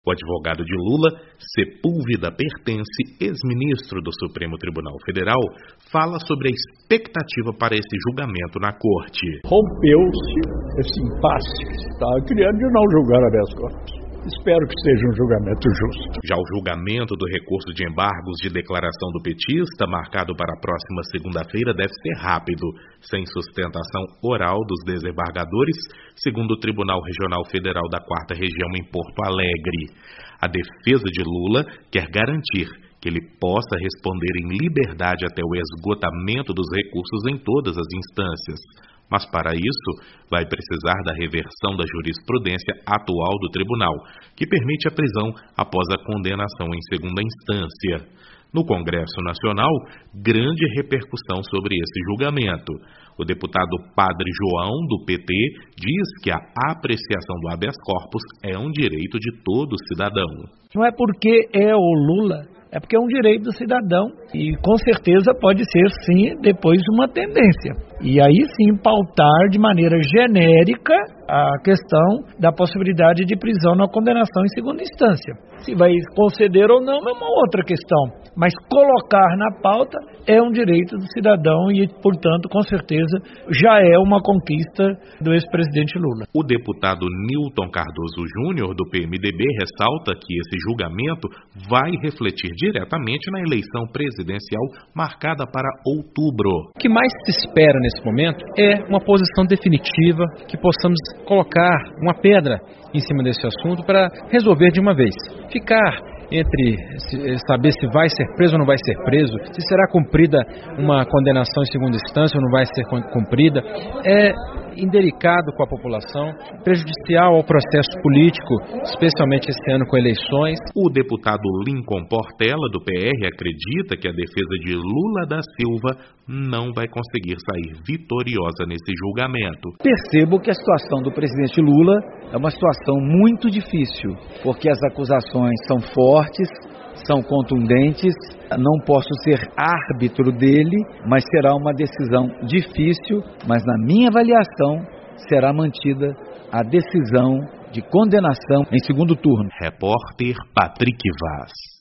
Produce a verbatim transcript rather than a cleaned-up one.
O advogado de Lula, Sepúlveda Pertence, ex-ministro do Supremo Tribunal Federal, fala sobre a expectativa para esse julgamento na corte. Rompeu-se esse impasse que se estava criando de não julgar habeas corpus. Espero que seja um julgamento justo. Já o julgamento do recurso de embargos de declaração do petista, marcado para a próxima segunda-feira, deve ser rápido, sem sustentação oral dos desembargadores, segundo o Tribunal Regional Federal da Quarta Região em Porto Alegre. A defesa de Lula quer garantir que ele possa responder em liberdade até o esgotamento dos recursos em todas as instâncias. Mas, para isso, vai precisar da reversão da jurisprudência atual do tribunal, que permite a prisão após a condenação em segunda instância. No Congresso Nacional, grande repercussão sobre esse julgamento. O deputado Padre João, do P T, diz que a apreciação do habeas corpus é um direito de todo cidadão. Não é porque é o Lula, é porque é um direito do cidadão e com certeza pode ser sim depois uma tendência. E aí sim pautar de maneira genérica a questão da possibilidade de prisão na condenação em segunda instância. Se vai conceder ou não é uma outra questão, mas colocar na pauta é um direito do cidadão e, portanto, com certeza já é uma conquista do ex-presidente Lula. O deputado Nilton Cardoso Júnior, do P M D B, ressalta que esse julgamento vai refletir diretamente na eleição presidencial marcada para outubro. O que mais se espera nesse momento é uma posição definitiva, que possamos colocar uma pedra em cima desse assunto para resolver de uma vez. Ficar entre saber se vai ser preso ou não vai ser preso, se será cumprida uma condenação em segunda instância ou não vai ser cumprida, é indelicado com a população, prejudicial ao processo político, especialmente esse ano com eleições. O deputado Lincoln Portela, do P R, acredita que a defesa de Lula da Silva não vai conseguir sair vitoriosa nesse julgamento. Percebo que a situação do presidente Lula é uma situação muito difícil, porque as acusações são fortes, são contundentes, não posso ser árbitro dele, mas será uma decisão difícil, mas na minha avaliação será mantida a decisão de condenação em segundo turno. Repórter Patrick Vaz.